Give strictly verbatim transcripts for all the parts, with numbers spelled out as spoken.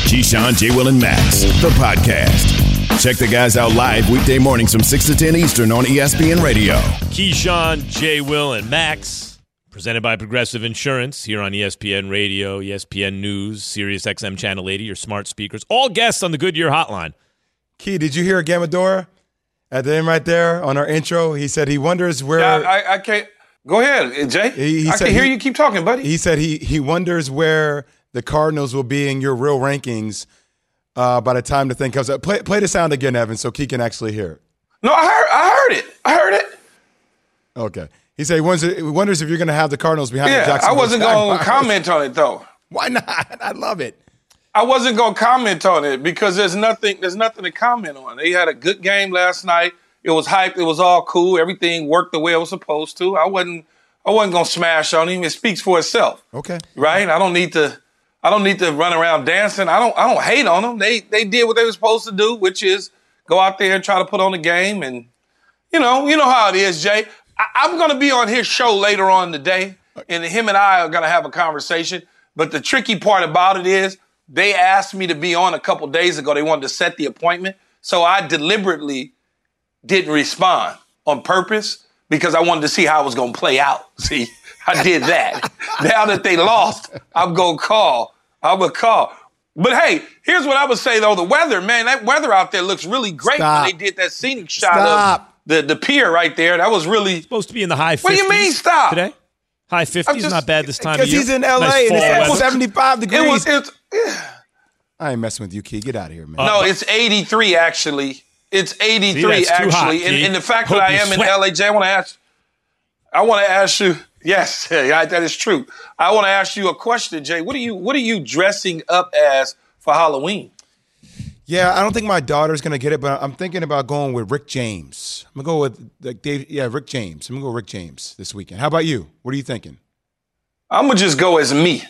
Keyshawn, J. Will, and Max, the podcast. Check the guys out live weekday mornings from six to ten Eastern on E S P N Radio. Keyshawn, J. Will, and Max, presented by Progressive Insurance here on E S P N Radio, E S P N News, Sirius X M Channel eighty, your smart speakers. All guests on the Goodyear Hotline. Key, did you hear Gamadora at the end right there on our intro? He said he wonders where. Yeah, I, I can't. Go ahead, Jay. He, he I can hear he, you keep talking, buddy. He said he he wonders where the Cardinals will be in your real rankings uh, by the time the thing comes up. Play play the sound again, Evan, so Key can actually hear it. No, I heard. I heard it. I heard it. Okay. He said he wonders, he wonders if you're going to have the Cardinals behind yeah, the Jacksonville I wasn't going to comment on it though. Why not? I love it. I wasn't going to comment on it because there's nothing. There's nothing to comment on. They had a good game last night. It was hyped. It was all cool. Everything worked the way it was supposed to. I wasn't. I wasn't gonna smash on him. It speaks for itself. Okay. Right? I don't need to. I don't need to run around dancing. I don't. I don't hate on them. They they did what they were supposed to do, which is go out there and try to put on a game. And you know, you know how it is, Jay. I, I'm gonna be on his show later on today, and him and I are gonna have a conversation. But the tricky part about it is they asked me to be on a couple days ago. They wanted to set the appointment, so I deliberately didn't respond on purpose. Because I wanted to see how it was going to play out. See, I did that. Now that they lost, I'm going to call. I'm going to call. But, hey, here's what I would say, though. The weather, man, that weather out there looks really great. Stop. When they did that scenic shot Stop. of the, the pier right there. That was really It's supposed to be in the high fifties. What do you mean, stop? Today? High fifties, just- not bad this time of year. Because he's in L A Nice and fall it's weather. seventy-five degrees. It was, it's, yeah. I ain't messing with you, Key. Get out of here, man. No, it's eighty-three, actually. It's eighty-three, See, that's too hot, actually. And, Key. and the fact Hope that I you am in sweat. L A, Jay, I want to ask I want to ask you, yes, yeah, that is true. I want to ask you a question, Jay. What are you What are you dressing up as for Halloween? Yeah, I don't think my daughter's gonna get it, but I'm thinking about going with Rick James. I'm gonna go with like Dave. Yeah, Rick James. I'm gonna go Rick James this weekend. How about you? What are you thinking? I'm gonna just go as me.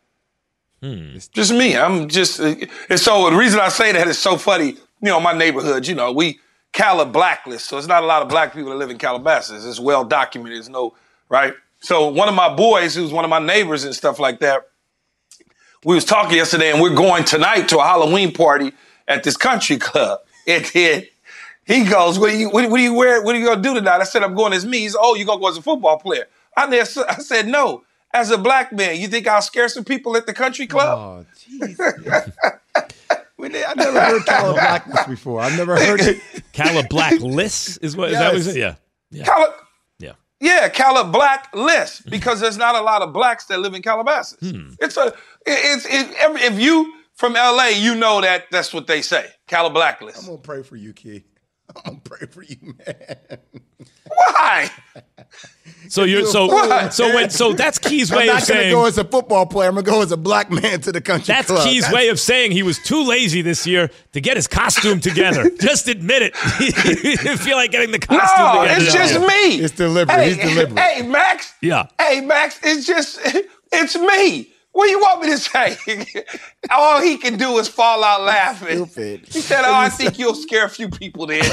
Hmm. Just me. I'm just. And so the reason I say that is so funny. You know, my neighborhood. You know, we Cala blacklist, so it's not a lot of black people that live in Calabasas. It's well documented. There's no right. So one of my boys, who's one of my neighbors and stuff like that, we was talking yesterday, and we're going tonight to a Halloween party at this country club. And then he goes, "What are you? What, what are you wearing? What are you gonna do tonight?" I said, "I'm going as me." He said, "Oh, you gonna go as a football player?" I, I said, "No, as a black man. You think I'll scare some people at the country club?" Oh, jeez. I never heard Cala Blackness before. I've never heard it. Cala Blacklist is what? Is that what you said? Yeah. Yeah. Cala, Yeah. yeah, Cala Blacklist, because there's not a lot of blacks that live in Calabasas. Hmm. It's a, it's it, every, if you from L A, you know that that's what they say, Cala Blacklist. I'm gonna pray for you, Key. I'm gonna pray for you, man. Why? So you're so What? so when so that's Key's I'm way not of gonna saying go as a football player. I'm gonna go as a black man to the country that's club. Key's way of saying he was too lazy this year to get his costume together. Just admit it. He didn't feel like getting the costume No, together. it's just me. It's deliberate. Hey, He's deliberate. Hey, Max. Yeah. Hey, Max. It's just it's me. What do you want me to say? All he can do is fall out laughing. Stupid. He said, "Oh, I think you'll scare a few people then."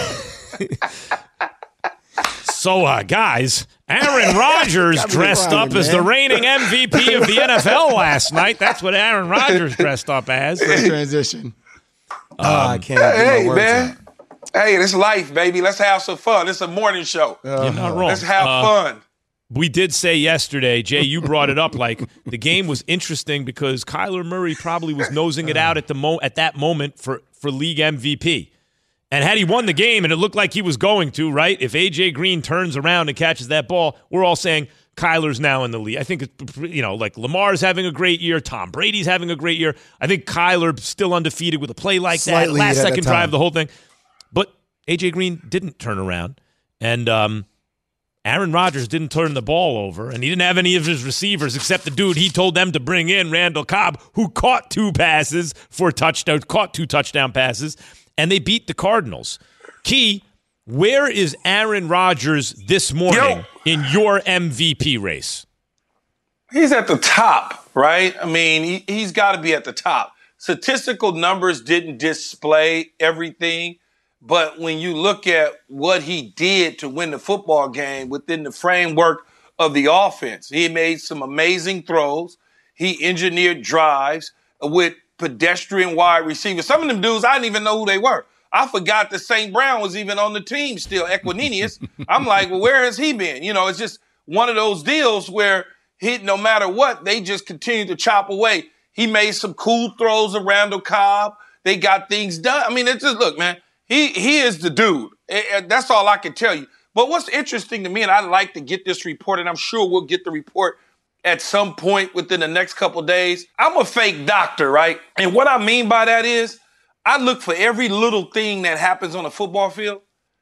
So, uh, guys, Aaron Rodgers Gotta be dressed crying, up as the man. reigning M V P of the N F L last night. That's what Aaron Rodgers dressed up as. Great transition. oh, I can't get Hey, my words man. Hey, it's life, baby. Let's have some fun. It's a morning show. out. You're not Uh, wrong. Let's have Uh, fun. We did say yesterday, Jay, you brought it up, like the game was interesting because Kyler Murray probably was nosing it out at the mo- at that moment for, for league M V P. And had he won the game, and it looked like he was going to, right? If A J Green turns around and catches that ball, we're all saying Kyler's now in the lead. I think, it's, you know, like Lamar's having a great year. Tom Brady's having a great year. I think Kyler still undefeated with a play like Slightly that. Last at a second time. drive, the whole thing. But A J Green didn't turn around. And um, Aaron Rodgers didn't turn the ball over, and he didn't have any of his receivers except the dude he told them to bring in, Randall Cobb, who caught two passes for touchdown, caught two touchdown passes, and they beat the Cardinals. Key, where is Aaron Rodgers this morning Yo. in your M V P race? He's at the top, right? I mean, he, he's got to be at the top. Statistical numbers didn't display everything, but when you look at what he did to win the football game within the framework of the offense, he made some amazing throws. He engineered drives with pedestrian wide receivers. Some of them dudes, I didn't even know who they were. I forgot that Saint Brown was even on the team still, Equanimeous. I'm like, well, where has he been? You know, it's just one of those deals where he, no matter what, they just continue to chop away. He made some cool throws to Randall Cobb. They got things done. I mean, it's just, look, man, he he is the dude. That's all I can tell you. But what's interesting to me, and I'd like to get this report, and I'm sure we'll get the report at some point within the next couple of days. I'm a fake doctor, right? And what I mean by that is I look for every little thing that happens on a football field.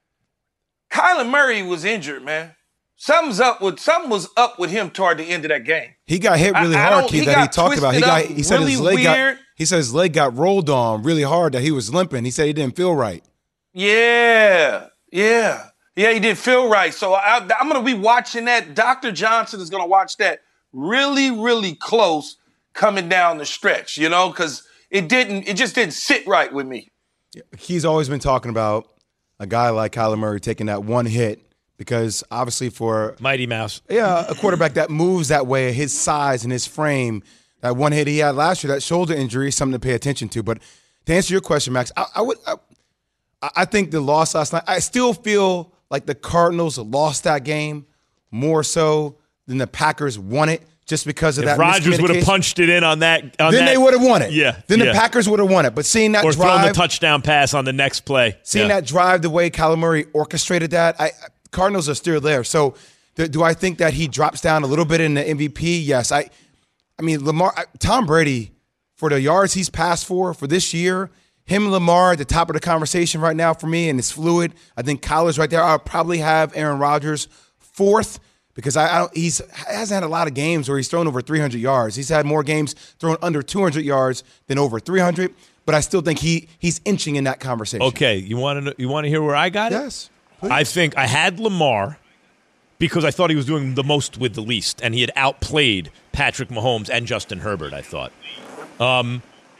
Kyler Murray was injured, man. Something's up with something was up with him toward the end of that game. He got hit really I, hard, I Keith, he that he talked about. He got he said really his leg weird. got he said his leg got rolled on really hard, that he was limping. He said he didn't feel right. Yeah, yeah. Yeah, he didn't feel right. So I, I'm going to be watching that. Doctor Johnson is going to watch that really, really close coming down the stretch, you know, because it didn't, it just didn't sit right with me. He's always been talking about a guy like Kyler Murray taking that one hit because obviously for Mighty Mouse, yeah, a quarterback that moves that way, his size and his frame, that one hit he had last year, that shoulder injury, is something to pay attention to. But to answer your question, Max, I, I would, I, I think the loss last night, I still feel like the Cardinals lost that game more so than the Packers won it just because of if that Rodgers would have punched it in on that, on then that, they would have won it. Yeah, then yeah. the Packers would have won it. But seeing that or drive, throwing the touchdown pass on the next play, seeing yeah. that drive, the way Kyler Murray orchestrated that, I, Cardinals are still there. So do, do I think that he drops down a little bit in the M V P? Yes. I, I mean, Lamar, Tom Brady, for the yards he's passed for for this year. Him and Lamar at the top of the conversation right now for me, and it's fluid. I think Kyler's right there. I'll probably have Aaron Rodgers fourth because I, I don't, he's hasn't had a lot of games where he's thrown over three hundred yards. He's had more games thrown under two hundred yards than over three hundred, but I still think he he's inching in that conversation. Okay, you want to you want to hear where I got it? Yes. Please. I think I had Lamar because I thought he was doing the most with the least, and he had outplayed Patrick Mahomes and Justin Herbert, I thought. Um,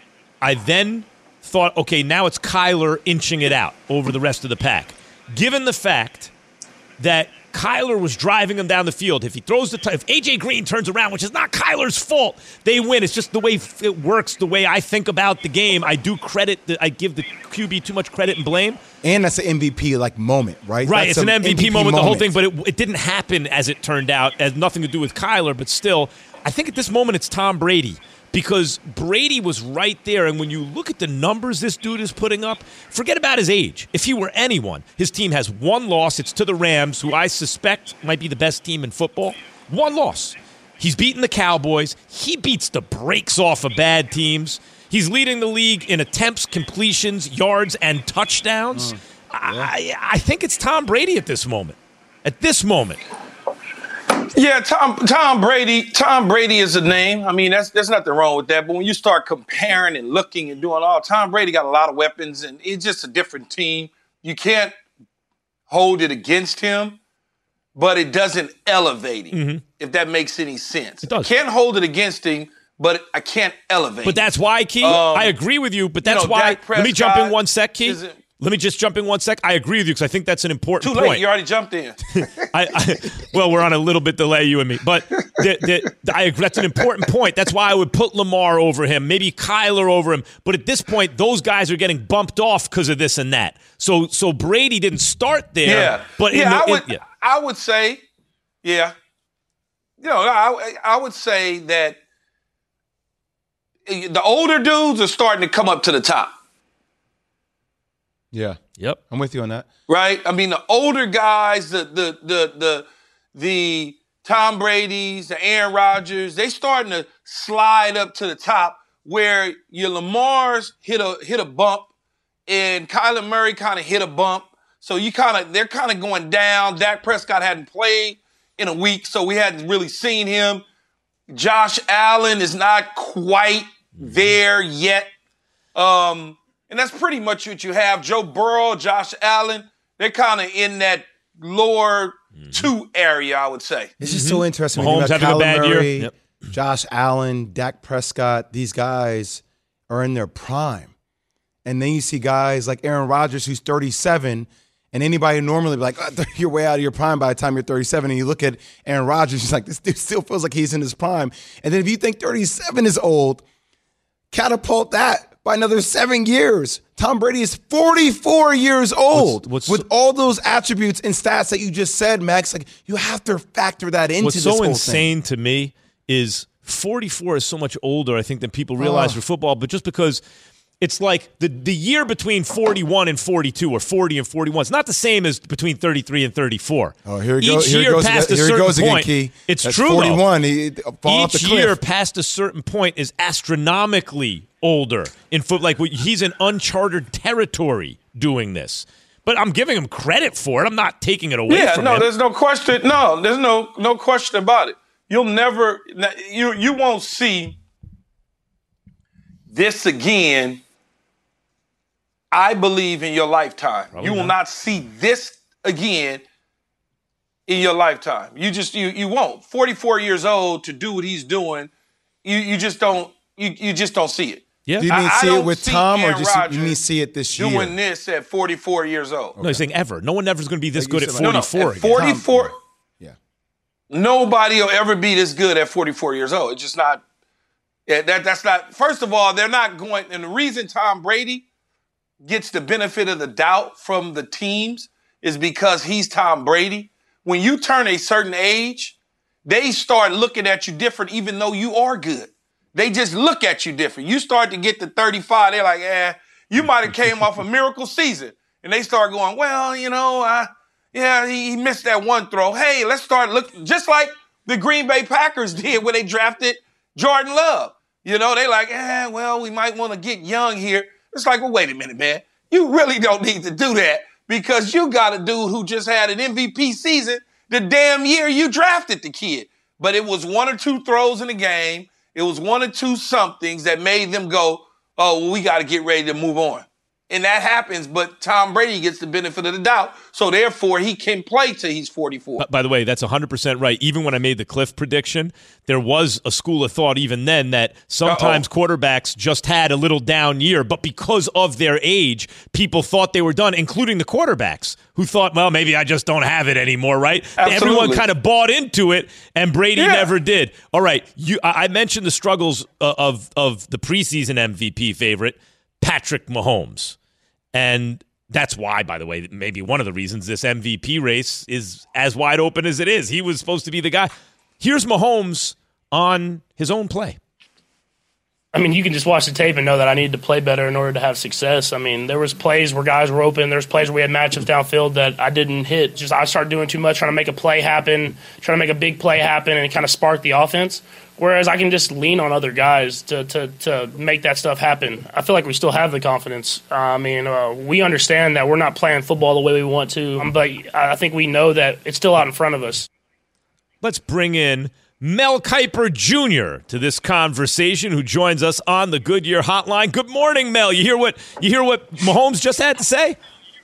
I then thought, okay, now it's Kyler inching it out over the rest of the pack. Given the fact that Kyler was driving him down the field, if he throws the t- if A J Green turns around, which is not Kyler's fault, they win. It's just the way it works, the way I think about the game. I do credit, the, I give the Q B too much credit and blame. And that's an M V P like moment, right? Right, that's it's an M V P, M V P moment, moment, the whole thing, but it, it didn't happen as it turned out. It had nothing to do with Kyler, but still, I think at this moment it's Tom Brady. Because Brady was right there, and when you look at the numbers this dude is putting up, forget about his age. If he were anyone, his team has one loss. It's to the Rams, who I suspect might be the best team in football. One loss. He's beaten the Cowboys. He beats the brakes off of bad teams. He's leading the league in attempts, completions, yards, and touchdowns. Mm, yeah. I, I think it's Tom Brady at this moment. At this moment. Yeah, Tom Tom Brady. Tom Brady is a name. I mean, that's there's nothing wrong with that. But when you start comparing and looking and doing all, Tom Brady got a lot of weapons, and it's just a different team. You can't hold it against him, but it doesn't elevate him. Mm-hmm. If that makes any sense, it does. Can't hold it against him, but I can't elevate. But that's why, Key. Um, I agree with you. But that's you know, why. Let me jump in one sec, Key. Let me just jump in one sec. I agree with you because I think that's an important Too point. late. You already jumped in. I, I, well, we're on a little bit delay, you and me. But the, the, I agree. That's an important point. That's why I would put Lamar over him, maybe Kyler over him. But at this point, those guys are getting bumped off because of this and that. So so Brady didn't start there. Yeah. But yeah, the, I, would, in, yeah. I would say, yeah. You know, I, I would say that the older dudes are starting to come up to the top. Yeah. Yep. I'm with you on that. Right? I mean, the older guys, the the the the the Tom Brady's, the Aaron Rodgers, they starting to slide up to the top where your Lamar's hit a hit a bump and Kyler Murray kind of hit a bump. So you kind of they're kind of going down. Dak Prescott hadn't played in a week, so we hadn't really seen him. Josh Allen is not quite there yet. Um And that's pretty much what you have. Joe Burrow, Josh Allen, they're kind of in that lower mm-hmm. two area, I would say. It's just mm-hmm. so interesting. Mahomes having Kyler a bad Murray, year. Yep. Josh Allen, Dak Prescott, these guys are in their prime. And then you see guys like Aaron Rodgers, who's thirty-seven, and anybody normally be like, oh, you're way out of your prime by the time you're thirty-seven. And you look at Aaron Rodgers, he's like, this dude still feels like he's in his prime. And then if you think thirty-seven is old, catapult that by another seven years. Tom Brady is forty-four years old. What's, what's, with all those attributes and stats that you just said, Max. Like, you have to factor that into what's this so whole insane thing. to me is forty-four is so much older, I think, than people realize oh. for football. But just because it's like the, the year between forty-one and forty-two or forty and forty-one, it's not the same as between thirty-three and thirty-four. Oh, here he Each goes. Here year he goes past again, a here certain he goes point, again, Key. It's That's true, forty-one. though. He fall off the Each cliff. year past a certain point is astronomically older in foot. Like, he's in uncharted territory doing this. But I'm giving him credit for it. I'm not taking it away yeah, from no, him. there's no question. No, there's no no question about it. You'll never, you you won't see this again. I believe in your lifetime. Probably you will not. not see this again in your lifetime. You just you you won't. forty-four years old to do what he's doing, you you just don't you you just don't see it. Yeah. Do you mean I- I see it don't with see Tom, or Aaron just you Rodgers mean see it this year? Doing this at forty-four years old. No, he's saying ever. No one ever is going to be this Like you good at said, like- No, no, forty-four at again. forty-four. Yeah. Nobody will ever be this good at forty-four years old. It's just not. Yeah, that that's not. First of all, they're not going. And the reason Tom Brady gets the benefit of the doubt from the teams is because he's Tom Brady. When you turn a certain age, they start looking at you different, even though you are good. They just look at you different. You start to get to thirty-five, they're like, eh, you might have came off a miracle season. And they start going, well, you know, I, yeah, he, he missed that one throw. Hey, let's start looking, just like the Green Bay Packers did when they drafted Jordan Love. You know, they like, eh, well, we might want to get young here. It's like, well, wait a minute, man. You really don't need to do that because you got a dude who just had an M V P season the damn year you drafted the kid. But it was one or two throws in the game. It was one or two somethings that made them go, oh, well, we got to get ready to move on. And that happens, but Tom Brady gets the benefit of the doubt, so therefore he can play till he's forty-four. By the way, that's one hundred percent right. Even when I made the Cliff prediction, there was a school of thought even then that sometimes Uh-oh. quarterbacks just had a little down year, but because of their age, people thought they were done, including the quarterbacks, who thought, well, maybe I just don't have it anymore, right? Absolutely. Everyone kind of bought into it, and Brady yeah. never did. All right, you, I mentioned the struggles of, of the preseason M V P favorite, Patrick Mahomes. And that's why, by the way, maybe one of the reasons this M V P race is as wide open as it is. He was supposed to be the guy. Here's Mahomes on his own play. I mean, you can just watch the tape and know that I needed to play better in order to have success. I mean, there was plays where guys were open. There was plays where we had matchups downfield that I didn't hit. Just I started doing too much, trying to make a play happen, trying to make a big play happen, and it kind of sparked the offense. Whereas I can just lean on other guys to, to, to make that stuff happen. I feel like we still have the confidence. Uh, I mean, uh, we understand that we're not playing football the way we want to, um, but I think we know that it's still out in front of us. Let's bring in Mel Kiper Junior to this conversation, who joins us on the Goodyear Hotline. Good morning, Mel. You hear what you hear what Mahomes just had to say?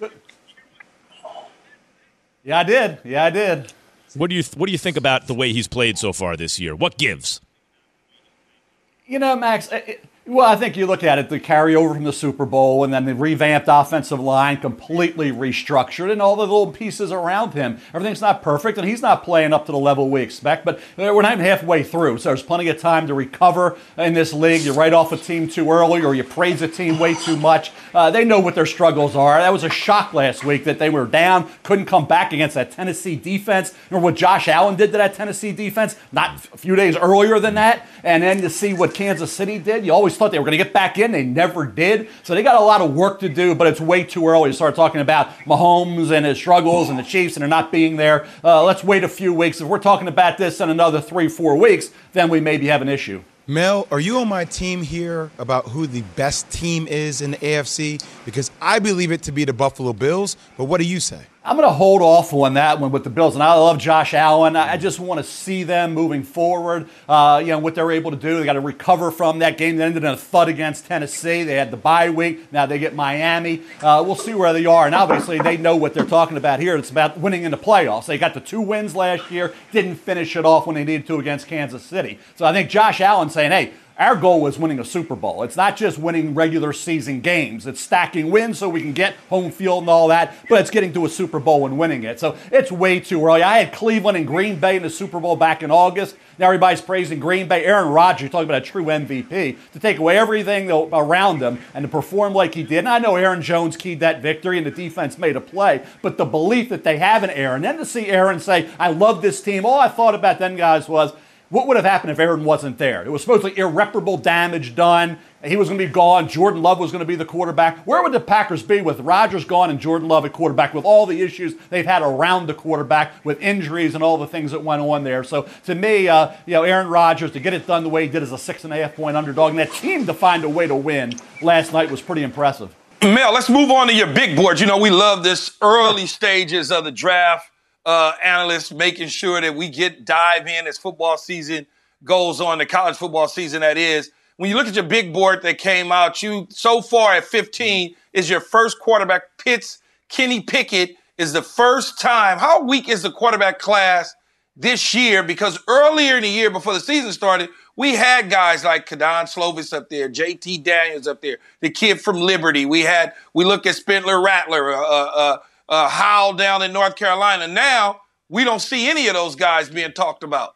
Yeah, I did. Yeah, I did. What do you What do you think about the way he's played so far this year? What gives? You know, Max, it, well, I think you look at it, the carryover from the Super Bowl and then the revamped offensive line, completely restructured, and all the little pieces around him. Everything's not perfect, and he's not playing up to the level we expect, but we're not even halfway through, so there's plenty of time to recover in this league. You write off a team too early or you praise a team way too much. Uh, they know what their struggles are. That was a shock last week that they were down, couldn't come back against that Tennessee defense. Remember what Josh Allen did to that Tennessee defense not a few days earlier than that? And then to see what Kansas City did, you always thought they were going to get back in. They never did. So they got a lot of work to do, but it's way too early to start talking about Mahomes and his struggles and the Chiefs and they're not being there. Uh, let's wait a few weeks. If we're talking about this in another three, four weeks, then we maybe have an issue. Mel, are you on my team here about who the best team is in the A F C? Because I believe it to be the Buffalo Bills, but what do you say? I'm going to hold off on that one with the Bills, and I love Josh Allen. I just want to see them moving forward. Uh, you know what they're able to do. They got to recover from that game that ended in a thud against Tennessee. They had the bye week. Now they get Miami. Uh, we'll see where they are, and obviously they know what they're talking about here. It's about winning in the playoffs. They got the two wins last year. Didn't finish it off when they needed to against Kansas City. So I think Josh Allen saying, "Hey, Our goal was winning a Super Bowl. It's not just winning regular season games. It's stacking wins so we can get home field and all that, but it's getting to a Super Bowl and winning it. So it's way too early. I had Cleveland and Green Bay in the Super Bowl back in August. Now everybody's praising Green Bay. Aaron Rodgers, talking about a true M V P, to take away everything around him and to perform like he did. And I know Aaron Jones keyed that victory and the defense made a play, but the belief that they have in Aaron, then to see Aaron say, I love this team, all I thought about them guys was, what would have happened if Aaron wasn't there? It was supposedly irreparable damage done. He was going to be gone. Jordan Love was going to be the quarterback. Where would the Packers be with Rodgers gone and Jordan Love at quarterback, with all the issues they've had around the quarterback with injuries and all the things that went on there? So to me, uh, you know, Aaron Rodgers, to get it done the way he did as a six and a half point underdog, and that team to find a way to win last night was pretty impressive. Mel, let's move on to your big board. You know, we love this early stages of the draft. Uh, analysts making sure that we get dive in as football season goes on, the college football season that is. When you look at your big board that came out, you so far at fifteen is your first quarterback. Pitts, Kenny Pickett is the first time. How weak is the quarterback class this year? Because earlier in the year, before the season started, we had guys like Kadon Slovis up there, J T Daniels up there, the kid from Liberty. We had, we look at Spindler Rattler, uh, uh, Uh, Howell down in North Carolina. Now, we don't see any of those guys being talked about.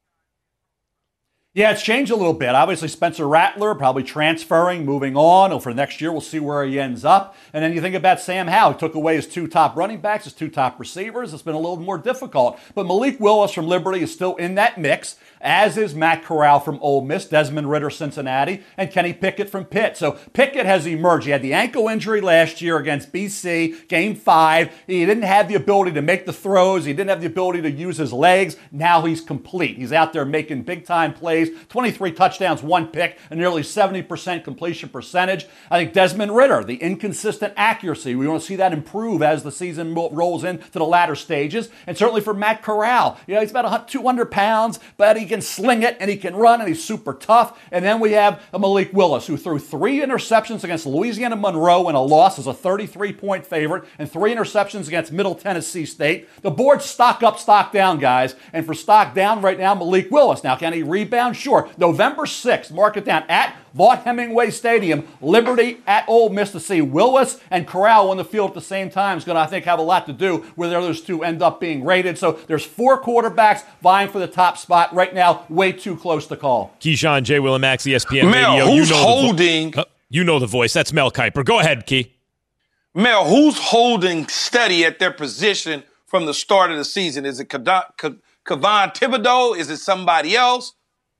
Yeah, it's changed a little bit. Obviously, Spencer Rattler probably transferring, moving on. For next year, we'll see where he ends up. And then you think about Sam Howell. He took away his two top running backs, his two top receivers. It's been a little more difficult. But Malik Willis from Liberty is still in that mix, as is Matt Corral from Ole Miss, Desmond Ridder, Cincinnati, and Kenny Pickett from Pitt. So Pickett has emerged. He had the ankle injury last year against B C, game five. He didn't have the ability to make the throws. He didn't have the ability to use his legs. Now he's complete. He's out there making big-time plays. twenty-three touchdowns, one pick, and nearly seventy percent completion percentage. I think Desmond Ridder, the inconsistent accuracy, we want to see that improve as the season rolls into the latter stages. And certainly for Matt Corral, you know, he's about two hundred pounds, but he can sling it and he can run and he's super tough. And then we have a Malik Willis, who threw three interceptions against Louisiana Monroe in a loss as a thirty-three point favorite, and three interceptions against Middle Tennessee State. The board's stock up, stock down, guys. And for stock down right now, Malik Willis. Now, can he rebound? Sure. November sixth, mark it down, at Vaught Hemingway Stadium, Liberty at Ole Miss, to see Willis and Corral on the field at the same time is going to, I think, have a lot to do with where those two end up being rated. So there's four quarterbacks vying for the top spot right now. Way too close to call. Keyshawn, J. Will and Max, E S P N Mel, Radio. who's you know holding? The vo- uh, you know the voice. That's Mel Kiper. Go ahead, Key. Mel, who's holding steady at their position from the start of the season? Is it Kayvon Thibodeau? Is it somebody else?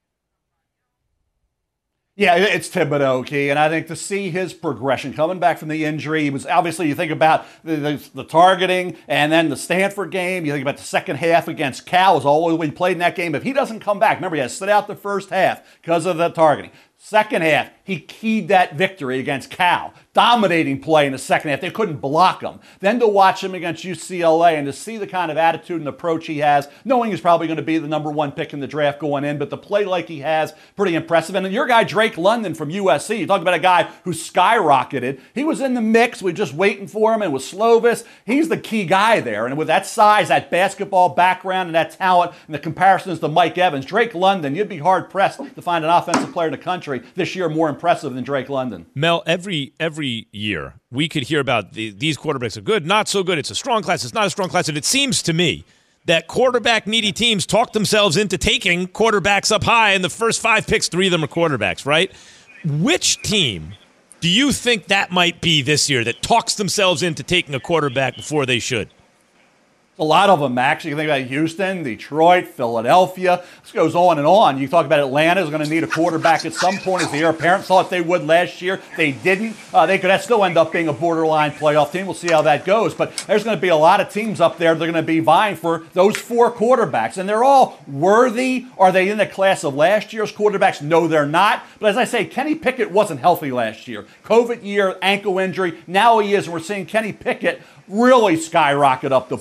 Yeah, it's Thibodeau, Key, and I think to see his progression coming back from the injury, he was obviously, you think about the, the, the targeting and then the Stanford game, you think about the second half against Cal, is all we played in that game. If he doesn't come back, remember, he had to sit out the first half because of the targeting. Second half, he keyed that victory against Cal. Dominating play in the second half. They couldn't block him. Then to watch him against U C L A and to see the kind of attitude and approach he has, knowing he's probably going to be the number one pick in the draft going in, but to play like he has, pretty impressive. And then your guy, Drake London from U S C, you talk about a guy who skyrocketed. He was in the mix. We were just waiting for him. And with Slovis, he's the key guy there. And with that size, that basketball background, and that talent, and the comparisons to Mike Evans, Drake London, you'd be hard-pressed to find an offensive player in the country this year more impressive than Drake London. Mel, every every year we could hear about the, these quarterbacks are good, not so good. It's a strong class. It's not a strong class. And it seems to me that quarterback-needy teams talk themselves into taking quarterbacks up high, and the first five picks, three of them are quarterbacks, right? Which team do you think that might be this year that talks themselves into taking a quarterback before they should? A lot of them, Max. You can think about Houston, Detroit, Philadelphia. This goes on and on. You talk about Atlanta is going to need a quarterback at some point, as the heir apparent thought they would last year. They didn't. Uh, they could still end up being a borderline playoff team. We'll see how that goes. But there's going to be a lot of teams up there that are going to be vying for those four quarterbacks. And they're all worthy. Are they in the class of last year's quarterbacks? No, they're not. But as I say, Kenny Pickett wasn't healthy last year. COVID year, ankle injury. Now he is. And we're seeing Kenny Pickett really skyrocket up the board.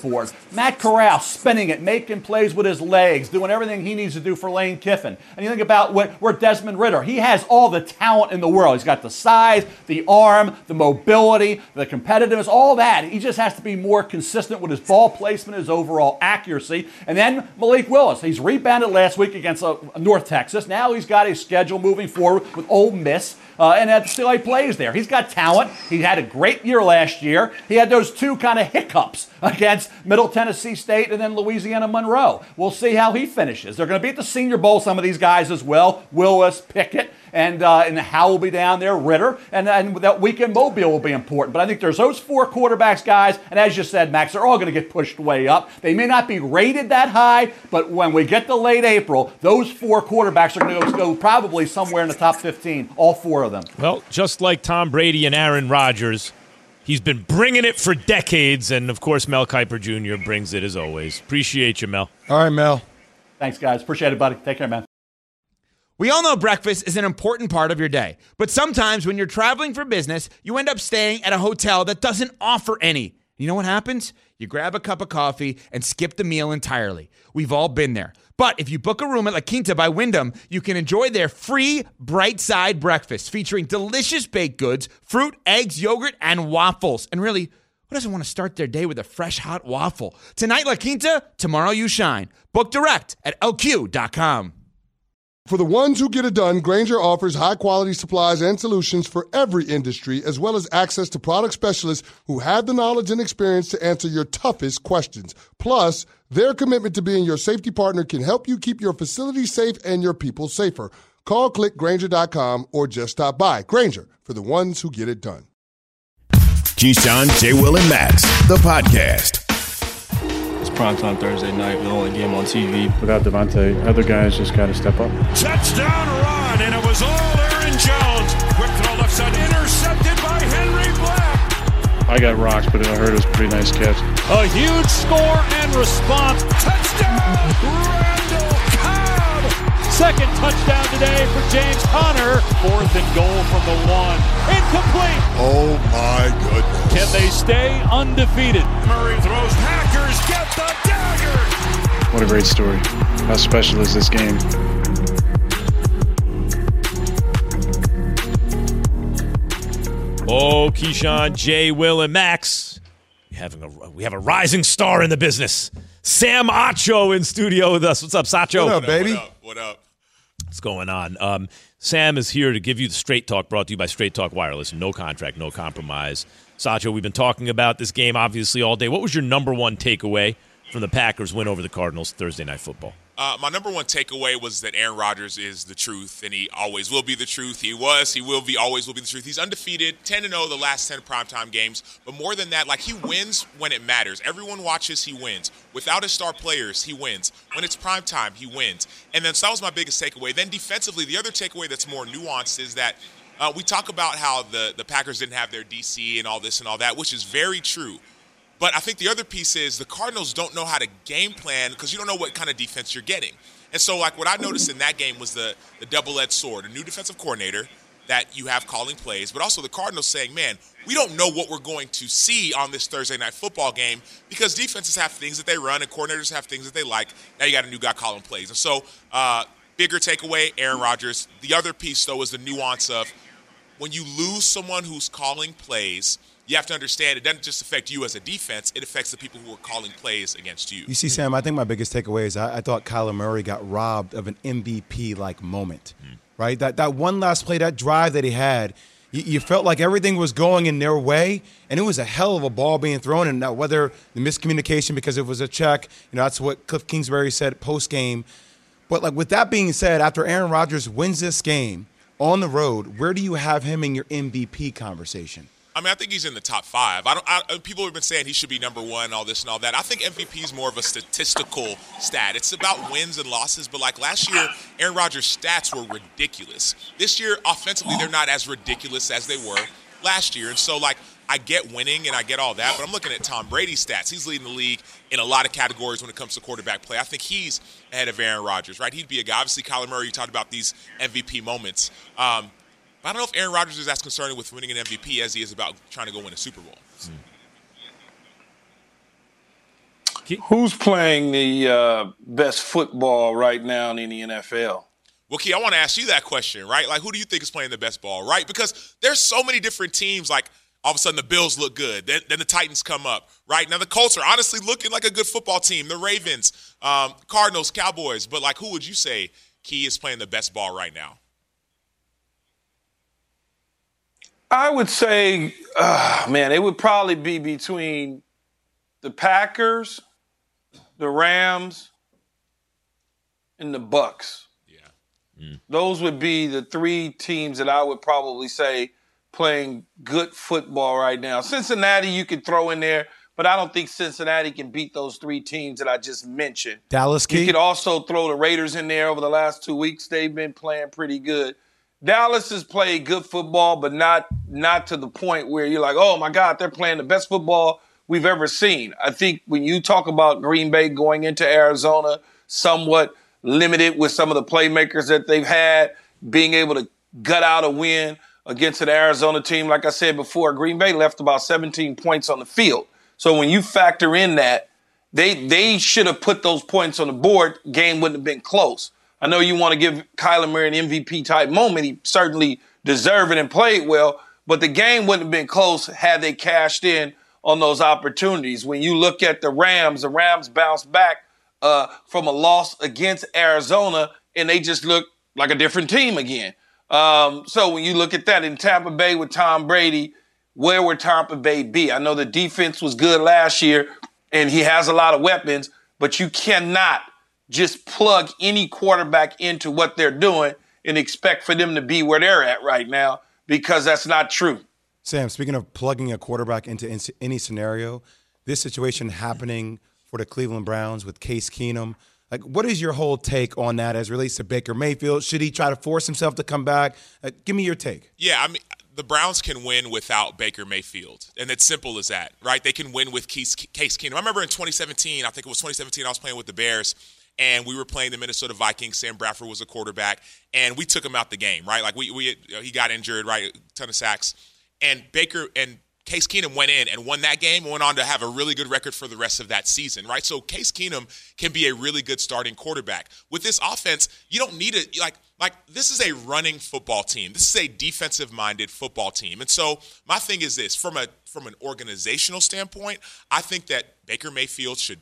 Matt Corral spinning it, making plays with his legs, doing everything he needs to do for Lane Kiffin. And you think about what, where Desmond Ridder, he has all the talent in the world. He's got the size, the arm, the mobility, the competitiveness, all that. He just has to be more consistent with his ball placement, his overall accuracy. And then Malik Willis, he's rebounded last week against uh, North Texas. Now he's got a schedule moving forward with Ole Miss. Uh, and that still he plays there. He's got talent. He had a great year last year. He had those two kind of hiccups against Middle Tennessee State and then Louisiana Monroe. We'll see how he finishes. They're going to be at the Senior Bowl, some of these guys as well. Willis, Pickett, and uh, and Howell will be down there, Ritter, and, and that week in Mobile will be important. But I think there's those four quarterbacks, guys, and as you said, Max, they're all going to get pushed way up. They may not be rated that high, but when we get to late April, those four quarterbacks are going to go probably somewhere in the top fifteen, all four of them. Well, just like Tom Brady and Aaron Rodgers, he's been bringing it for decades, and, of course, Mel Kiper Junior brings it as always. Appreciate you, Mel. All right, Mel. Thanks, guys. Appreciate it, buddy. Take care, man. We all know breakfast is an important part of your day, but sometimes when you're traveling for business, you end up staying at a hotel that doesn't offer any. You know what happens? You grab a cup of coffee and skip the meal entirely. We've all been there. But if you book a room at La Quinta by Wyndham, you can enjoy their free Bright Side breakfast featuring delicious baked goods, fruit, eggs, yogurt, and waffles. And really, who doesn't want to start their day with a fresh hot waffle? Tonight, La Quinta, tomorrow you shine. Book direct at L Q dot com. For the ones who get it done, Grainger offers high-quality supplies and solutions for every industry, as well as access to product specialists who have the knowledge and experience to answer your toughest questions. Plus, their commitment to being your safety partner can help you keep your facility safe and your people safer. Call click Grainger dot com or just stop by. Grainger, for the ones who get it done. Keyshawn, J. Will, and Max, the podcast. It's primetime Thursday night, the only game on T V. Without Devontae, other guys just got to step up. Touchdown run, and it was all Aaron Jones. Quick throw left side, intercepted by Henry Black. I got rocks, but it hurt. It was a pretty nice catch. A huge score and response. Touchdown, Randall Cobb. Second touchdown today for James Conner. Fourth and goal from the one. Incomplete. Oh, my goodness. Can they stay undefeated? Murray throws. Packers get the dagger. What a great story. How special is this game? Oh, Keyshawn, Jay, Will, and Max. We having a we have a rising star in the business. Sam Acho in studio with us. What's up, Sacho? What up, baby? What up? What up? What's going on? Um, Sam is here to give you the Straight Talk, brought to you by Straight Talk Wireless. No contract, no compromise. Sacho, we've been talking about this game obviously all day. What was your number one takeaway from the Packers' win over the Cardinals Thursday Night Football? Uh, my number one takeaway was that Aaron Rodgers is the truth, and he always will be the truth. He was, he will be, always will be the truth. He's undefeated, ten and oh the last ten primetime games. But more than that, like, he wins when it matters. Everyone watches, he wins. Without his star players, he wins. When it's primetime, he wins. And then so that was my biggest takeaway. Then defensively, the other takeaway that's more nuanced is that uh, we talk about how the, the Packers didn't have their D C and all this and all that, which is very true. But I think the other piece is the Cardinals don't know how to game plan because you don't know what kind of defense you're getting. And so, like, what I noticed in that game was the, the double-edged sword, a new defensive coordinator that you have calling plays, but also the Cardinals saying, man, we don't know what we're going to see on this Thursday Night Football game because defenses have things that they run and coordinators have things that they like. Now you got a new guy calling plays. And so, uh, bigger takeaway, Aaron Rodgers. The other piece, though, is the nuance of when you lose someone who's calling plays, you have to understand it doesn't just affect you as a defense, it affects the people who are calling plays against you. You see, Sam, I think my biggest takeaway is I, I thought Kyler Murray got robbed of an M V P-like moment, mm. right? That that one last play, that drive that he had, you, you felt like everything was going in their way, and it was a hell of a ball being thrown. And now whether the miscommunication because it was a check, you know, that's what Cliff Kingsbury said post-game. But, like, with that being said, after Aaron Rodgers wins this game on the road, where do you have him in your M V P conversation? I mean, I think he's in the top five. I don't. I, people have been saying he should be number one, all this and all that. I think M V P is more of a statistical stat. It's about wins and losses. But like last year, Aaron Rodgers' stats were ridiculous. This year, offensively, they're not as ridiculous as they were last year. And so, like, I get winning and I get all that, but I'm looking at Tom Brady's stats. He's leading the league in a lot of categories when it comes to quarterback play. I think he's ahead of Aaron Rodgers, right? He'd be a guy. Obviously, Kyler Murray, you talked about these M V P moments. Um, But I don't know if Aaron Rodgers is as concerned with winning an M V P as he is about trying to go win a Super Bowl. Who's playing the uh, best football right now in the N F L? Well, Key, I want to ask you that question, right? Like, who do you think is playing the best ball, right? Because there's so many different teams. Like, all of a sudden the Bills look good. Then, then the Titans come up, right? Now the Colts are honestly looking like a good football team. The Ravens, um, Cardinals, Cowboys. But, like, who would you say, Key, is playing the best ball right now? I would say, uh, man, it would probably be between the Packers, the Rams, and the Bucks. Yeah. Mm. Those would be the three teams that I would probably say playing good football right now. Cincinnati you could throw in there, but I don't think Cincinnati can beat those three teams that I just mentioned. Dallas, Key? You could also throw the Raiders in there over the last two weeks. They've been playing pretty good. Dallas has played good football, but not not to the point where you're like, oh, my God, they're playing the best football we've ever seen. I think when you talk about Green Bay going into Arizona, somewhat limited with some of the playmakers that they've had, being able to gut out a win against an Arizona team. Like I said before, Green Bay left about seventeen points on the field. So when you factor in that, they they should have put those points on the board. Game wouldn't have been close. I know you want to give Kyler Murray an M V P-type moment. He certainly deserved it and played well, but the game wouldn't have been close had they cashed in on those opportunities. When you look at the Rams, the Rams bounced back uh, from a loss against Arizona, and they just look like a different team again. Um, so when you look at that in Tampa Bay with Tom Brady, where would Tampa Bay be? I know the defense was good last year, and he has a lot of weapons, but you cannot just plug any quarterback into what they're doing and expect for them to be where they're at right now, because that's not true. Sam, speaking of plugging a quarterback into any scenario, this situation happening for the Cleveland Browns with Case Keenum, like, what is your whole take on that as it relates to Baker Mayfield? Should he try to force himself to come back? Uh, give me your take. Yeah, I mean, the Browns can win without Baker Mayfield, and it's simple as that, right? They can win with Case, Case Keenum. I remember in twenty seventeen, I think it was twenty seventeen, I was playing with the Bears, and we were playing the Minnesota Vikings. Sam Bradford was a quarterback, and we took him out the game, right? Like, we, we he got injured, right? A ton of sacks. And Baker and Case Keenum went in and won that game and went on to have a really good record for the rest of that season, right? So Case Keenum can be a really good starting quarterback. With this offense, you don't need it. Like, like this is a running football team. This is a defensive-minded football team. And so my thing is this. From a from an organizational standpoint, I think that Baker Mayfield should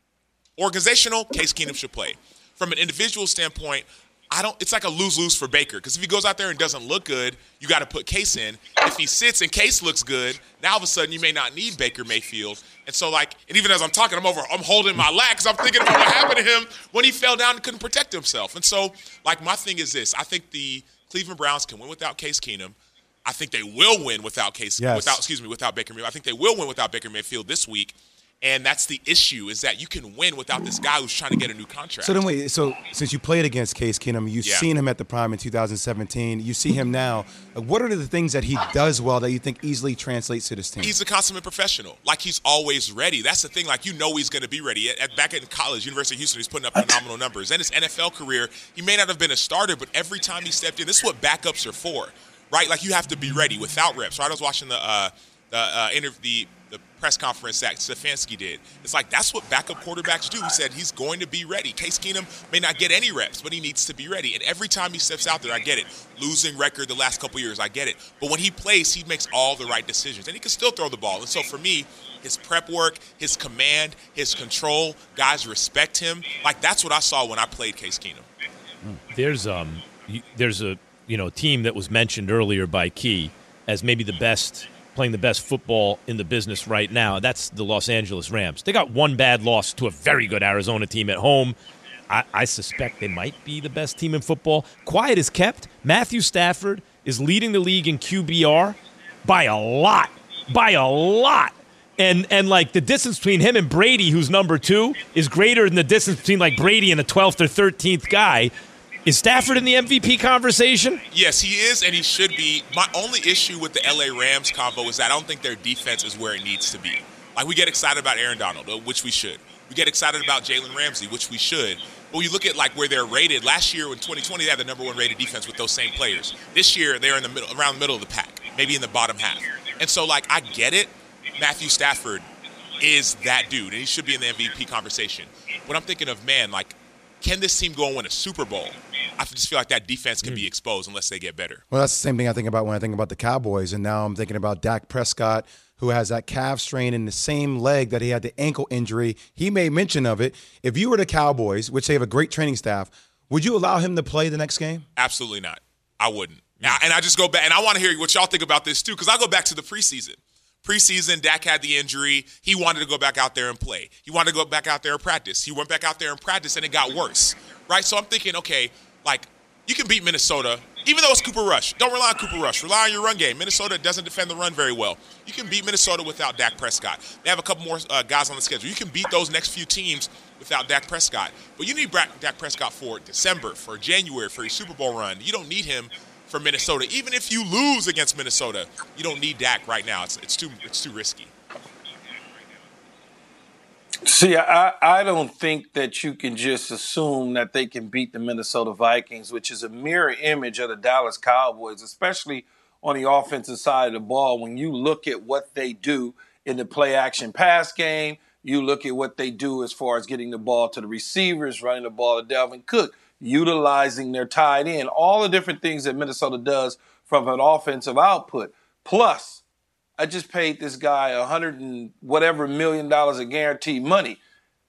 – organizational, Case Keenum should play. From an individual standpoint, I don't. It's like a lose-lose for Baker, because if he goes out there and doesn't look good, you got to put Case in. If he sits and Case looks good, now all of a sudden you may not need Baker Mayfield. And so, like, and even as I'm talking, I'm over, I'm holding my lat because I'm thinking about what happened to him when he fell down and couldn't protect himself. And so, like, my thing is this: I think the Cleveland Browns can win without Case Keenum. I think they will win without Case, yes. without excuse me, without Baker Mayfield. I think they will win without Baker Mayfield this week. And that's the issue, is that you can win without this guy who's trying to get a new contract. So then wait, so since you played against Case Keenum, you've Yeah. seen him at the prime in two thousand seventeen, you see him now. What are the things that he does well that you think easily translates to this team? He's a consummate professional. Like, he's always ready. That's the thing. Like, you know he's going to be ready. At, at, back in college, University of Houston, he's putting up phenomenal numbers. And his N F L career, he may not have been a starter, but every time he stepped in, this is what backups are for, right? Like, you have to be ready without reps. Right? I was watching the uh, the uh, interview, the, the press conference that Stefanski did. It's like, that's what backup quarterbacks do. He said he's going to be ready. Case Keenum may not get any reps, but he needs to be ready. And every time he steps out there, I get it. Losing record the last couple years, I get it. But when he plays, he makes all the right decisions. And he can still throw the ball. And so for me, his prep work, his command, his control, guys respect him. Like, that's what I saw when I played Case Keenum. There's um, there's a you know team that was mentioned earlier by Key as maybe the best, playing the best football in the business right now. That's the Los Angeles Rams. They got one bad loss to a very good Arizona team at home. I, I suspect they might be the best team in football. Quiet is kept. Matthew Stafford is leading the league in Q B R by a lot, by a lot. And, and like, the distance between him and Brady, who's number two, is greater than the distance between, like, Brady and the twelfth or thirteenth guy. Is Stafford in the M V P conversation? Yes, he is, and he should be. My only issue with the L A Rams combo is that I don't think their defense is where it needs to be. Like, we get excited about Aaron Donald, which we should. We get excited about Jalen Ramsey, which we should. But you look at, like, where they're rated. Last year in twenty twenty, they had the number one rated defense with those same players. This year, they're in the middle, around the middle of the pack, maybe in the bottom half. And so, like, I get it. Matthew Stafford is that dude, and he should be in the M V P conversation. But I'm thinking of, man, like, can this team go and win a Super Bowl? I just feel like that defense can be exposed unless they get better. Well, that's the same thing I think about when I think about the Cowboys, and now I'm thinking about Dak Prescott, who has that calf strain in the same leg that he had the ankle injury. He made mention of it. If you were the Cowboys, which they have a great training staff, would you allow him to play the next game? Absolutely not. I wouldn't. Now, and I just go back, and I want to hear what y'all think about this too, because I go back to the preseason. Preseason, Dak had the injury. He wanted to go back out there and play. He wanted to go back out there and practice. He went back out there and practice, and it got worse, right? So I'm thinking, okay, like, you can beat Minnesota, even though it's Cooper Rush. Don't rely on Cooper Rush. Rely on your run game. Minnesota doesn't defend the run very well. You can beat Minnesota without Dak Prescott. They have a couple more uh, guys on the schedule. You can beat those next few teams without Dak Prescott. But you need Dak Prescott for December, for January, for your Super Bowl run. You don't need him for Minnesota. Even if you lose against Minnesota, you don't need Dak right now. It's it's too it's too risky. See, I, I don't think that you can just assume that they can beat the Minnesota Vikings, which is a mirror image of the Dallas Cowboys, especially on the offensive side of the ball. When you look at what they do in the play-action pass game, you look at what they do as far as getting the ball to the receivers, running the ball to Dalvin Cook, utilizing their tight end, all the different things that Minnesota does from an offensive output. Plus, I just paid this guy a hundred and whatever million dollars of guaranteed money.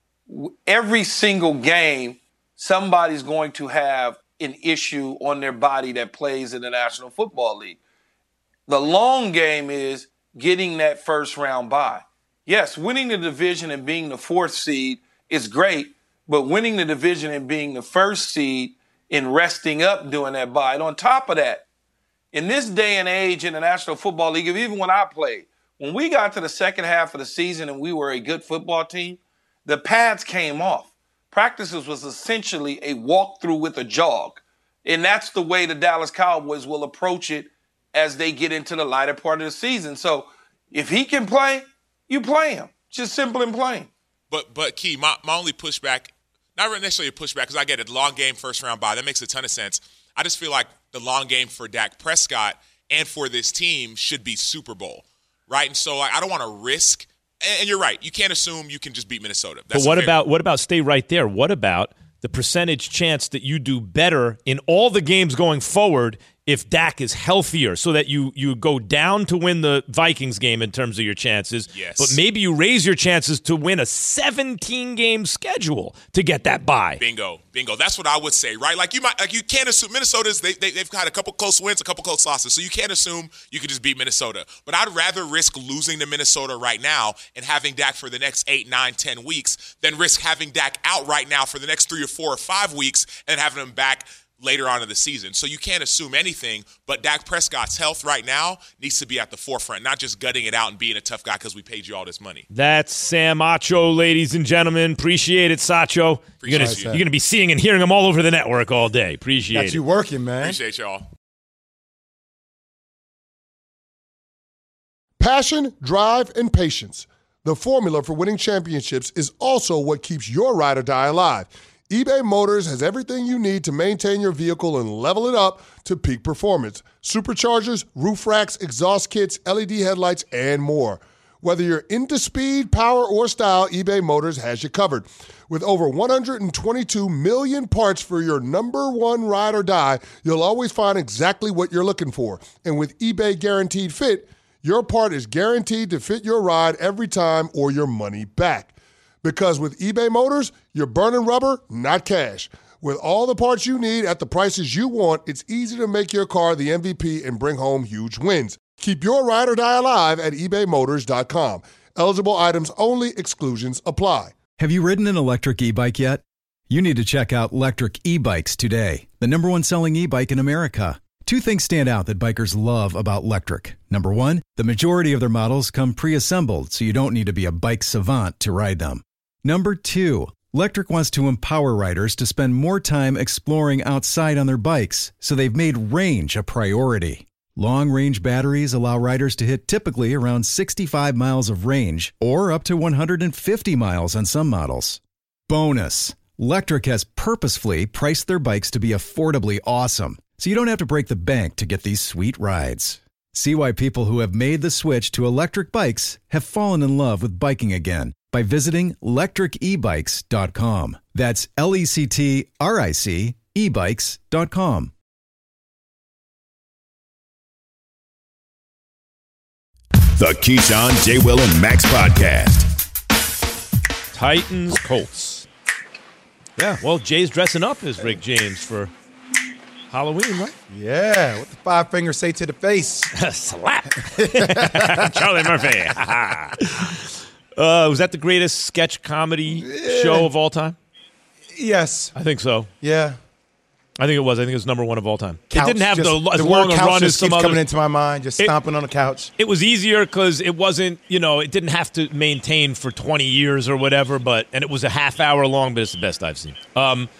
Every single game, somebody's going to have an issue on their body that plays in the National Football League. The long game is getting that first round bye. Yes, winning the division and being the fourth seed is great, but winning the division and being the first seed and resting up doing that bye. And on top of that, in this day and age in the National Football League, even when I played, when we got to the second half of the season and we were a good football team, the pads came off. Practices was essentially a walkthrough with a jog. And that's the way the Dallas Cowboys will approach it as they get into the lighter part of the season. So if he can play, you play him. Just simple and plain. But, but Key, my, my only pushback, not necessarily a pushback, because I get it, long game, first round bye. That makes a ton of sense. I just feel like the long game for Dak Prescott and for this team should be Super Bowl, right? And so I don't want to risk. And you're right. You can't assume you can just beat Minnesota. That's but what about what about stay right there? What about the percentage chance that you do better in all the games going forward if Dak is healthier, so that you you go down to win the Vikings game in terms of your chances, yes. but maybe you raise your chances to win a seventeen-game schedule to get that bye. Bingo, bingo. That's what I would say, right? Like you might, like you can't assume Minnesota's. They, they they've had a couple close wins, a couple close losses, so you can't assume you can just beat Minnesota. But I'd rather risk losing to Minnesota right now and having Dak for the next eight, nine, ten weeks than risk having Dak out right now for the next three or four or five weeks and having him back later on in the season. So you can't assume anything, but Dak Prescott's health right now needs to be at the forefront, not just gutting it out and being a tough guy because we paid you all this money. That's Sam Acho, ladies and gentlemen. Appreciate it, Sacho. You're going you. you're to be seeing and hearing him all over the network all day. Appreciate Got it. you working, man. Appreciate y'all. Passion, drive, and patience. The formula for winning championships is also what keeps your ride or die alive. eBay Motors has everything you need to maintain your vehicle and level it up to peak performance. Superchargers, roof racks, exhaust kits, L E D headlights, and more. Whether you're into speed, power, or style, eBay Motors has you covered. With over one hundred twenty-two million parts for your number one ride or die, you'll always find exactly what you're looking for. And with eBay Guaranteed Fit, your part is guaranteed to fit your ride every time or your money back. Because with eBay Motors, you're burning rubber, not cash. With all the parts you need at the prices you want, it's easy to make your car the M V P and bring home huge wins. Keep your ride or die alive at ebay motors dot com. Eligible items only. Exclusions apply. Have you ridden an electric e-bike yet? You need to check out Lectric E-Bikes today, the number one selling e-bike in America. Two things stand out that bikers love about Lectric. Number one, the majority of their models come pre-assembled, so you don't need to be a bike savant to ride them. Number two, Lectric wants to empower riders to spend more time exploring outside on their bikes, so they've made range a priority. Long-range batteries allow riders to hit typically around sixty-five miles of range, or up to one hundred fifty miles on some models. Bonus, Lectric has purposefully priced their bikes to be affordably awesome, so you don't have to break the bank to get these sweet rides. See why people who have made the switch to electric bikes have fallen in love with biking again by visiting lectric e bikes dot com. That's L E C T R I C e bikes dot com. The Keyshawn, J. Will, and Max podcast. Titans, Colts. Yeah, well, Jay's dressing up as Rick James for Halloween, right? Yeah, what the five fingers say to the face? Slap. Charlie Murphy. uh, was that the greatest sketch comedy yeah. show of all time? Yes. I think so. Yeah. I think it was. I think it was number one of all time. Couch, it didn't have just, the as the long a couch run as just some keeps others. coming into my mind, just it, stomping on the couch. It was easier because it wasn't, you know, it didn't have to maintain for twenty years or whatever, but and it was a half hour long, but it's the best I've seen. Um,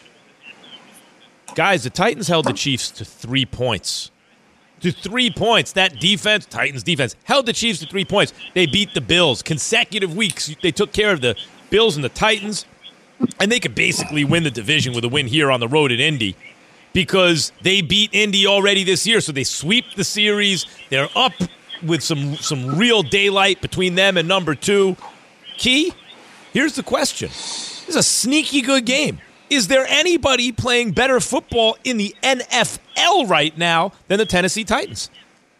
guys, the Titans held the Chiefs to three points. To three points. That defense, Titans defense, held the Chiefs to three points. They beat the Bills. Consecutive weeks, they took care of the Bills and the Titans, and they could basically win the division with a win here on the road at Indy because they beat Indy already this year. So they sweep the series. They're up with some, some real daylight between them and number two. Key, here's the question. This is a sneaky good game. Is there anybody playing better football in the N F L right now than the Tennessee Titans?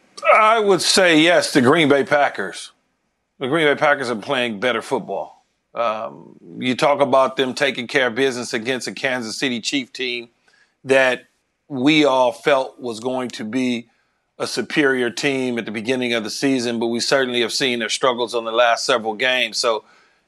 I would say yes, the Green Bay Packers. The Green Bay Packers are playing better football. Um, you talk about them taking care of business against a Kansas City Chief team that we all felt was going to be a superior team at the beginning of the season, but we certainly have seen their struggles on the last several games. So,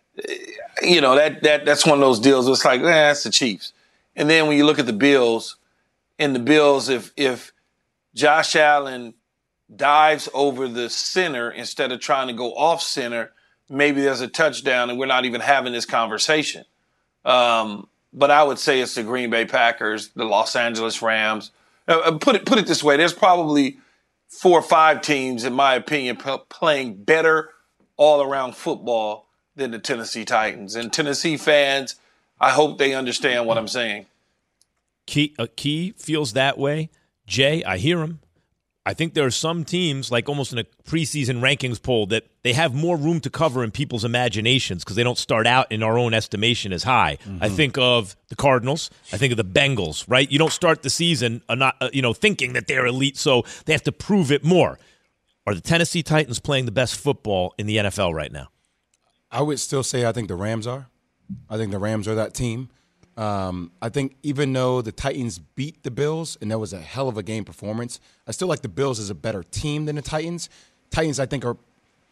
you know, that that that's one of those deals where it's like, eh, that's the Chiefs. And then when you look at the Bills, and the Bills, if if Josh Allen dives over the center instead of trying to go off center, maybe there's a touchdown and we're not even having this conversation. Um, but I would say it's the Green Bay Packers, the Los Angeles Rams. Uh, put it put it this way, there's probably four or five teams, in my opinion, p- playing better all-around football than the Tennessee Titans. And Tennessee fans, I hope they understand what I'm saying. Key, uh, Key feels that way. Jay, I hear him. I think there are some teams, like almost in a preseason rankings poll, that they have more room to cover in people's imaginations because they don't start out in our own estimation as high. Mm-hmm. I think of the Cardinals. I think of the Bengals, right? You don't start the season uh, not, uh, you know, thinking that they're elite, so they have to prove it more. Are the Tennessee Titans playing the best football in the N F L right now? I would still say I think the Rams are. I think the Rams are that team. Um, I think even though the Titans beat the Bills, and that was a hell of a game performance, I still like the Bills as a better team than the Titans. Titans, I think, are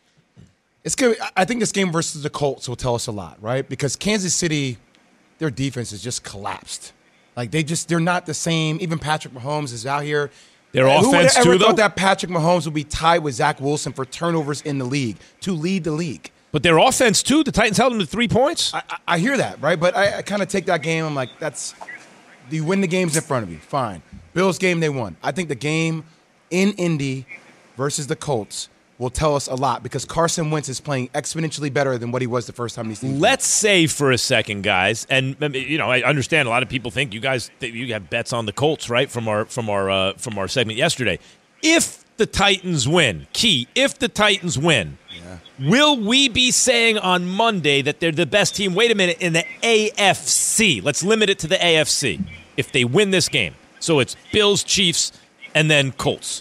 – it's good. I think this game versus the Colts will tell us a lot, right? Because Kansas City, their defense has just collapsed. Like, they just – they're not the same. Even Patrick Mahomes is out here. Their Who offense, would have ever too, though? thought that Patrick Mahomes would be tied with Zach Wilson for turnovers in the league, to lead the league? But their offense, too, the Titans held them to three points. I, I, I hear that, right? But I, I kind of take that game. I'm like, that's – you win the games in front of you. Fine. Bills game, they won. I think the game in Indy versus the Colts will tell us a lot because Carson Wentz is playing exponentially better than what he was the first time he's seen. Let's say for a second, guys, and you know, I understand a lot of people think you guys you have bets on the Colts, right? From our from our uh, from our segment yesterday. If the Titans win, Key, if the Titans win, yeah. Will we be saying on Monday that they're the best team? Wait a minute, in the A F C. Let's limit it to the A F C. If they win this game, so it's Bills, Chiefs, and then Colts.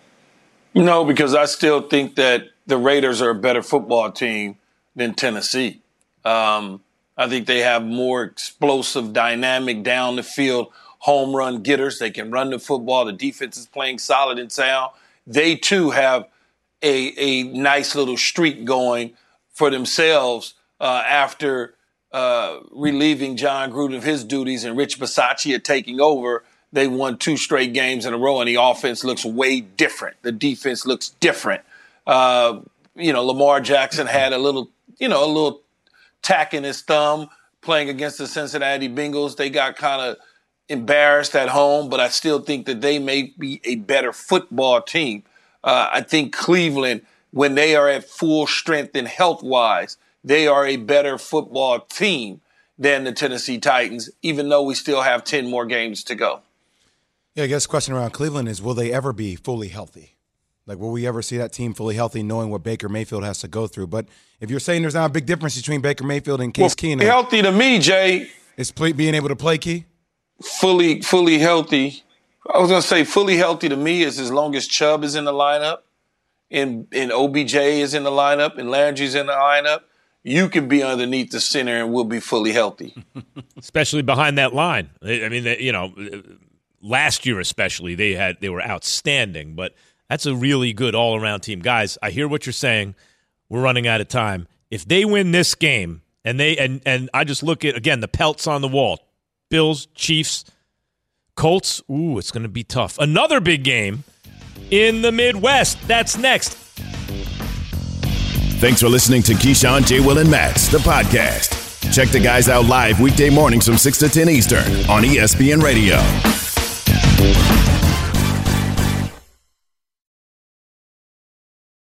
No, because I still think that the Raiders are a better football team than Tennessee. Um, I think they have more explosive, dynamic, down the field, home run getters. They can run the football. The defense is playing solid and sound. They, too, have a, a nice little streak going for themselves uh, after uh, relieving John Gruden of his duties and Rich Bisaccia taking over. They won two straight games in a row, and the offense looks way different. The defense looks different. Uh, you know, Lamar Jackson had a little, you know, a little tack in his thumb playing against the Cincinnati Bengals. They got kind of embarrassed at home, but I still think that they may be a better football team. Uh, I think Cleveland, when they are at full strength and health-wise, they are a better football team than the Tennessee Titans, even though we still have ten more games to go. Yeah, I guess the question around Cleveland is, will they ever be fully healthy? Like, will we ever see that team fully healthy knowing what Baker Mayfield has to go through? But if you're saying there's not a big difference between Baker Mayfield and Case well, Keenum. Healthy to me, Jay. Is play, being able to play key? Fully, fully healthy. I was going to say fully healthy to me is as long as Chubb is in the lineup and, and O B J is in the lineup and Landry's in the lineup, you can be underneath the center and we'll be fully healthy. Especially behind that line. I mean, they, you know, last year especially, they had they were outstanding, but that's a really good all-around team. Guys, I hear what you're saying. We're running out of time. If they win this game, and they and, and I just look at, again, the pelts on the wall, Bills, Chiefs, Colts, ooh, it's going to be tough. Another big game in the Midwest. That's next. Thanks for listening to Keyshawn, J. Will, and Max, the podcast. Check the guys out live weekday mornings from six to ten Eastern on E S P N Radio.